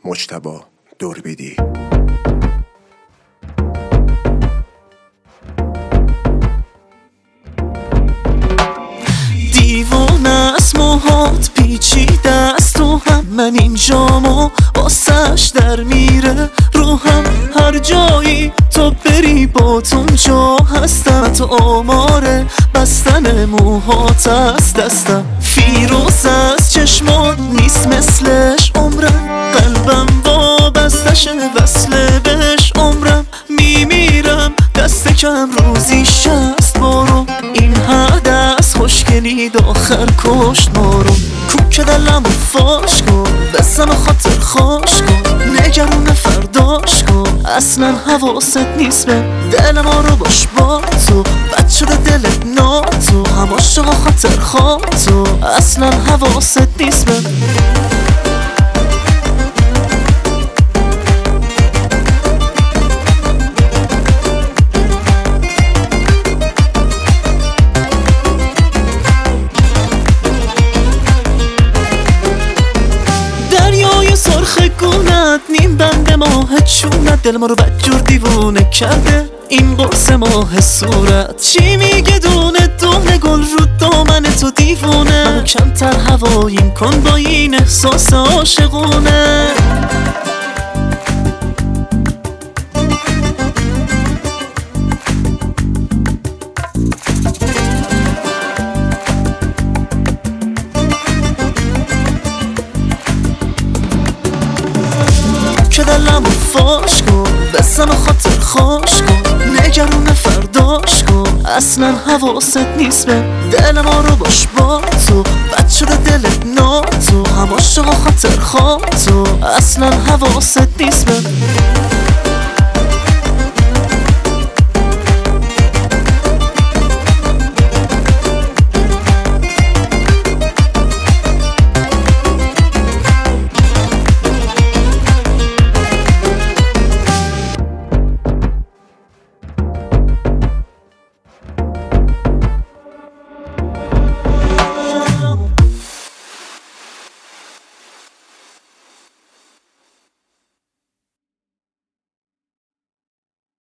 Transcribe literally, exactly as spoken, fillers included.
مجتبی دوربیدی. دیوانه است موهات پیچیده است تو هم، من اینجامو واسش در میره روحم. هر جایی تو بری با اونجا هستم، تو آماره بستن موهات از دستم. فیروز از چشمات نیست مثلش عمرم، قلبم وابستش وصله بهش عمرم. میمیرم دست کم روزی شست بارو، این حد از خوشگلی آخر کشت مارو. کوک دلمو فاش کن، بسم خاطر خوش کن، نگرون فرداش کن. اصلا حواست نیست به دل ما رو باش با تو، بد شده دلت ناتو، هم عاشق و خاطر خواه تو. اصلا حواست نیست به سرخ گونت، نیم بند ماه چونت، دل ما رو بدجور دیوونه کرده این قرص ماه صورت. چی میگه دونه دونه گل رو دامن تو دیوونه، منو کمتر هواییم کن با این احساس عاشقونه. که دلمو فاش کن، بسم خاطر خوش کن، نگرون فرداش کن. اصلا حواست نیست به دل ما رو باش با تو، بد شده دلت ناتو، هم عاشق و خاطر خواه تو. اصلا حواست نیست به